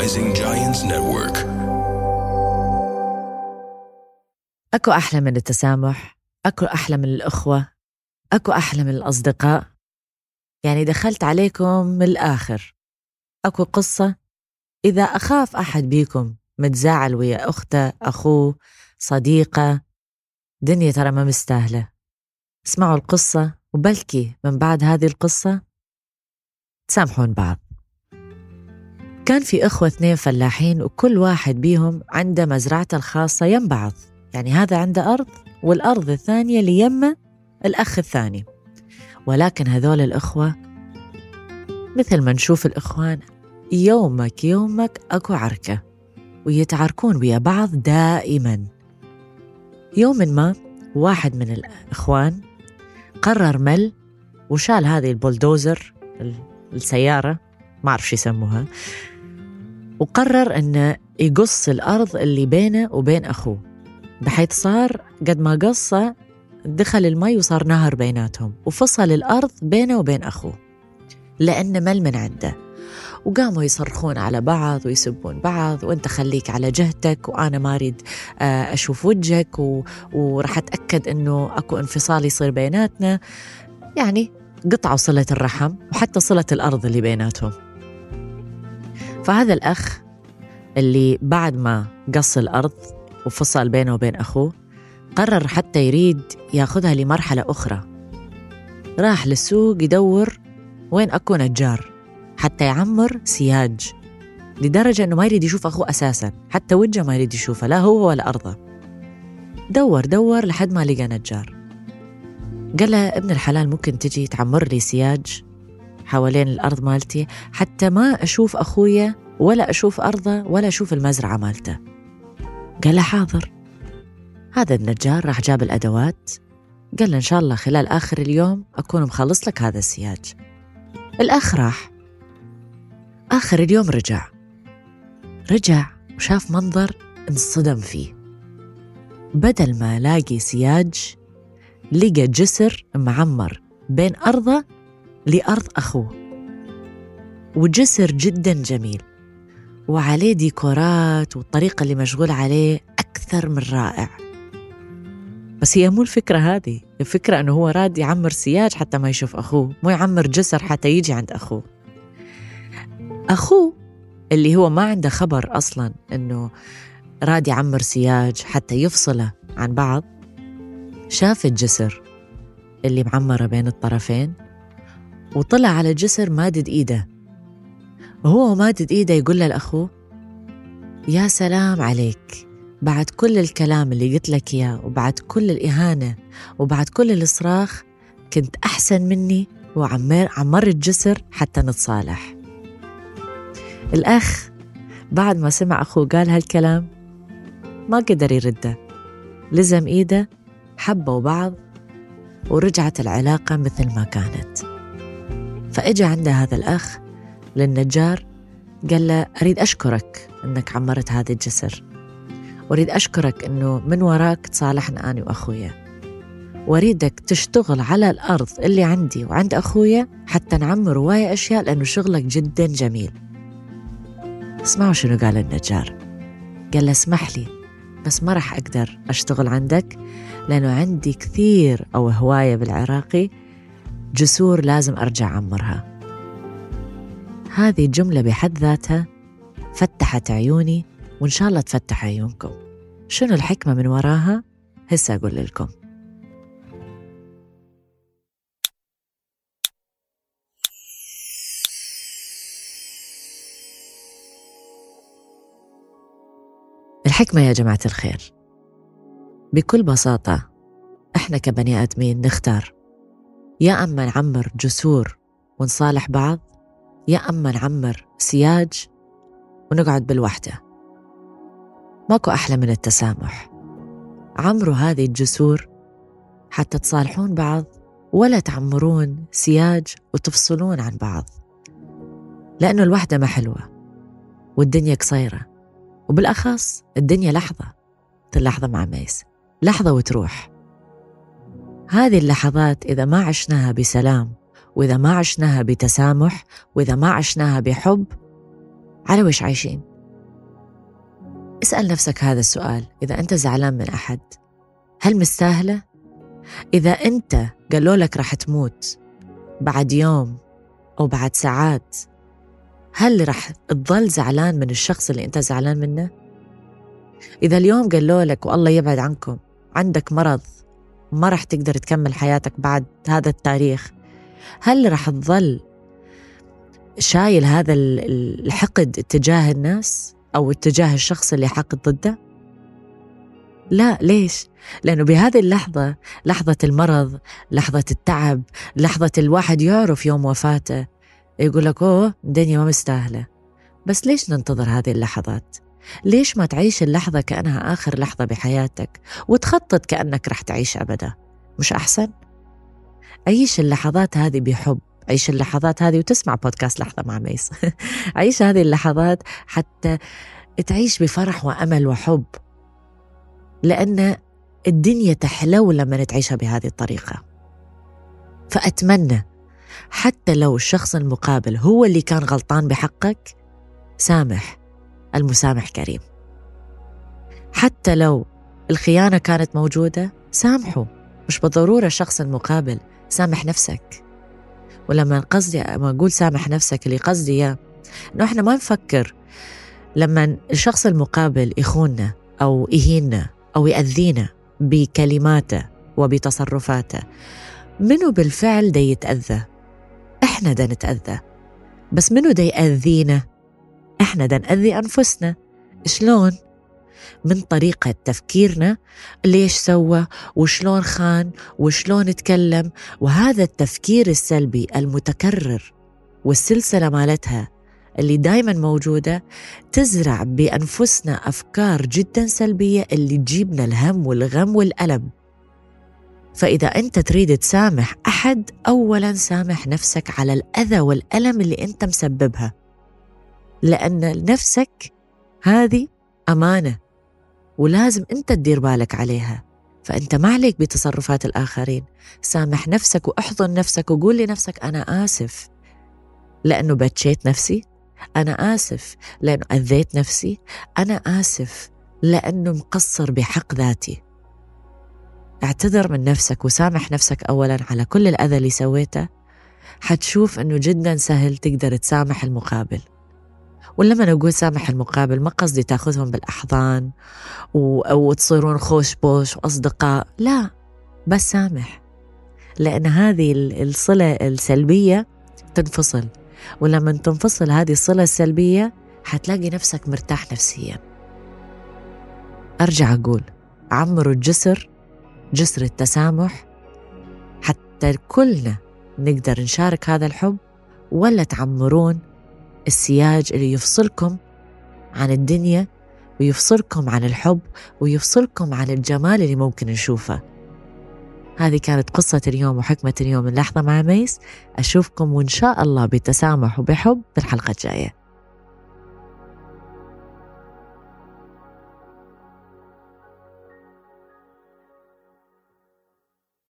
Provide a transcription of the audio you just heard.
Rising Giants Network. أكو أحلى من التسامح، أكو أحلى من الأخوة، أكو أحلى من الأصدقاء. يعني دخلت عليكم من الآخر. أكو قصة إذا أخاف أحد بيكم متزاعل ويا أخته، أخوه، صديقة، دنيا ترى ما مستاهلة. اسمعوا القصة وبلكي من بعد هذه القصة تسامحون بعض. كان في أخوة 2 فلاحين، وكل واحد بيهم عنده مزرعته الخاصة يم بعض. يعني هذا عنده أرض والأرض الثانية اللي يمه الأخ الثاني. ولكن هذول الأخوة مثل ما نشوف الإخوان يومك أكو عركة، ويتعاركون ويا بعض دائما. يوم ما واحد من الإخوان قرر مل وشال هذه البولدوزر، السيارة ما أعرف شو يسموها، وقرر أنه يقص الأرض اللي بينه وبين أخوه، بحيث صار قد ما قصة دخل المي وصار نهر بيناتهم، وفصل الأرض بينه وبين أخوه لأنه مل من عنده. وقاموا يصرخون على بعض ويسبون بعض، وانت خليك على جهتك وأنا ما أريد أشوف وجهك، ورح أتأكد أنه أكو انفصال يصير بيناتنا. يعني قطعوا صلة الرحم وحتى صلة الأرض اللي بيناتهم. فهذا الأخ اللي بعد ما قص الأرض وفصل بينه وبين أخوه قرر حتى يريد ياخذها لمرحلة أخرى. راح للسوق يدور وين أكو نجار حتى يعمر سياج، لدرجة أنه ما يريد يشوف أخوه أساساً، حتى وجهه ما يريد يشوفه، لا هو ولا أرضه. دور لحد ما لقى نجار. قال له ابن الحلال ممكن تجي تعمر لي سياج حوالين الأرض مالتي حتى ما أشوف أخويا ولا أشوف أرضه ولا أشوف المزرعة مالته؟ قال له حاضر. هذا النجار راح جاب الأدوات، قال له إن شاء الله خلال آخر اليوم أكون مخلص لك هذا السياج. الأخ راح آخر اليوم، رجع وشاف منظر انصدم فيه. بدل ما لاقي سياج لقى جسر معمر بين أرضه لأرض أخوه، وجسر جدا جميل وعليه ديكورات، والطريقة اللي مشغول عليه أكثر من رائع. بس هي مو الفكرة هذه، الفكرة أنه هو راد يعمر سياج حتى ما يشوف أخوه، مو يعمر جسر حتى يجي عند أخوه اللي هو ما عنده خبر أصلاً أنه راد يعمر سياج حتى يفصله عن بعض. شاف الجسر اللي معمرة بين الطرفين وطلع على الجسر مادد إيده، وهو مادد إيده يقول له لأخوه يا سلام عليك، بعد كل الكلام اللي قلت لك إياه وبعد كل الإهانة وبعد كل الإصراخ كنت أحسن مني وعمر الجسر حتى نتصالح. الأخ بعد ما سمع أخوه قال هالكلام ما قدر يرده، لزم إيده، حبوا بعض ورجعت العلاقة مثل ما كانت. فإجا عنده هذا الأخ للنجار قال له أريد أشكرك أنك عمرت هذا الجسر، وأريد أشكرك أنه من وراك تصالحنا أنا وأخويا، وأريدك تشتغل على الأرض اللي عندي وعند أخويا حتى نعمر رواية أشياء لأنه شغلك جدا جميل. اسمعوا شنو قال النجار. قال له اسمح لي بس ما رح أقدر أشتغل عندك لأنه عندي كثير أو هواية بالعراقي جسور لازم أرجع أعمرها. هذه الجملة بحد ذاتها فتحت عيوني، وإن شاء الله تفتح عيونكم. شنو الحكمة من وراها؟ هسه أقول لكم. الحكمة يا جماعة الخير بكل بساطة إحنا كبني آدمين نختار، يا أما نعمر جسور ونصالح بعض، يا أما نعمر سياج ونقعد بالوحدة. ماكو أحلى من التسامح. عمروا هذه الجسور حتى تصالحون بعض، ولا تعمرون سياج وتفصلون عن بعض، لأنه الوحدة ما حلوة والدنيا قصيرة، وبالأخص الدنيا لحظة، اللحظة مع ميس لحظة وتروح. هذه اللحظات إذا ما عشناها بسلام، وإذا ما عشناها بتسامح، وإذا ما عشناها بحب، على وش عايشين؟ اسأل نفسك هذا السؤال: إذا أنت زعلان من أحد، هل مستاهلة؟ إذا أنت قالوا لك رح تموت بعد يوم أو بعد ساعات، هل رح تظل زعلان من الشخص اللي أنت زعلان منه؟ إذا اليوم قالوا لك والله يبعد عنكم عندك مرض ما رح تقدر تكمل حياتك بعد هذا التاريخ، هل رح تظل شايل هذا الحقد اتجاه الناس أو اتجاه الشخص اللي حقد ضده؟ لا. ليش؟ لأنه بهذه اللحظة، لحظة المرض، لحظة التعب، لحظة الواحد يعرف يوم وفاته، يقول لك أوه الدنيا ما مستاهلة. بس ليش ننتظر هذه اللحظات؟ ليش ما تعيش اللحظة كأنها آخر لحظة بحياتك وتخطط كأنك رح تعيش أبدا؟ مش أحسن؟ عيش اللحظات هذه بحب، عيش اللحظات هذه وتسمع بودكاست لحظة مع ميس عيش هذه اللحظات حتى تعيش بفرح وأمل وحب، لأن الدنيا تحلو لما تعيشها بهذه الطريقة. فأتمنى حتى لو الشخص المقابل هو اللي كان غلطان بحقك، سامح، المسامح كريم. حتى لو الخيانة كانت موجودة، سامحه، مش بالضرورة الشخص المقابل، سامح نفسك. ولما أقول سامح نفسك، اللي قصدي إياه إنه إحنا ما نفكر لما الشخص المقابل يخوننا أو يهيننا أو يأذينا بكلماته وبتصرفاته، منو بالفعل دا يتأذى؟ إحنا دا نتأذى. بس منو دا يأذينا؟ إحنا دا نأذي أنفسنا. شلون؟ من طريقة تفكيرنا، ليش سوى وشلون خان وشلون اتكلم. وهذا التفكير السلبي المتكرر والسلسلة مالتها اللي دايما موجودة تزرع بأنفسنا أفكار جدا سلبية اللي تجيبنا الهم والغم والألم. فإذا أنت تريد تسامح أحد، أولا سامح نفسك على الأذى والألم اللي أنت مسببها، لأن نفسك هذه أمانة ولازم أنت تدير بالك عليها. فأنت ما عليك بتصرفات الآخرين. سامح نفسك وأحضن نفسك وقول لنفسك أنا آسف لأنه بتشيت نفسي، أنا آسف لأنه أذيت نفسي، أنا آسف لأنه مقصر بحق ذاتي. اعتذر من نفسك وسامح نفسك أولا على كل الأذى اللي سويته. حتشوف أنه جدا سهل تقدر تسامح المقابل. ولما نقول سامح المقابل ما قصدي تاخذهم بالأحضان وتصيرون خوش بوش وأصدقاء، لا، بس سامح، لأن هذه الصلة السلبية تنفصل. ولما تنفصل هذه الصلة السلبية حتلاقي نفسك مرتاح نفسيا. أرجع أقول عمروا الجسر، جسر التسامح، حتى كلنا نقدر نشارك هذا الحب، ولا تعمرون السياج اللي يفصلكم عن الدنيا ويفصلكم عن الحب ويفصلكم عن الجمال اللي ممكن نشوفه. هذه كانت قصة اليوم وحكمة اليوم من لحظة مع ميس. أشوفكم وإن شاء الله بتسامح وبحب بالحلقة الجاية.